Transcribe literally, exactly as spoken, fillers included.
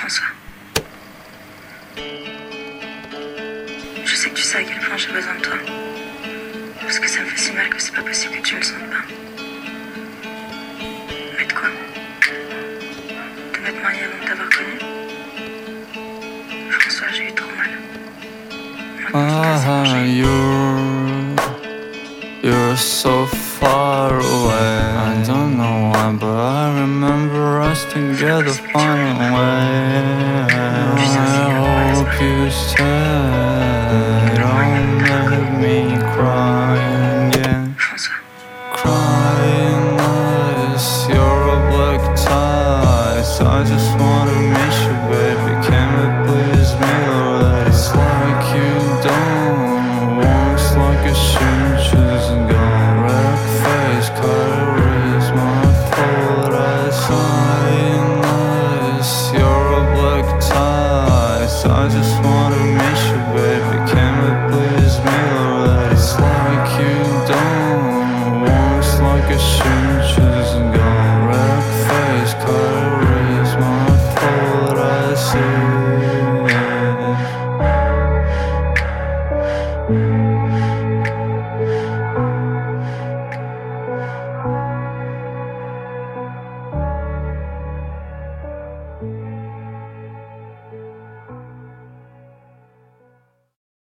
François. Je sais que tu sais à quel point j'ai besoin de toi. Parce que ça me fait si mal que c'est pas possible que tu me sentes pas. Mais de quoi? De m'être mariée avant de t'avoir connu? François, j'ai eu trop mal. Ah, you're, you're so far away. I don't know why, but I remember us together finding a way. I hope you stay. Don't let me cry again. Crying eyes, you're a black tie. I just want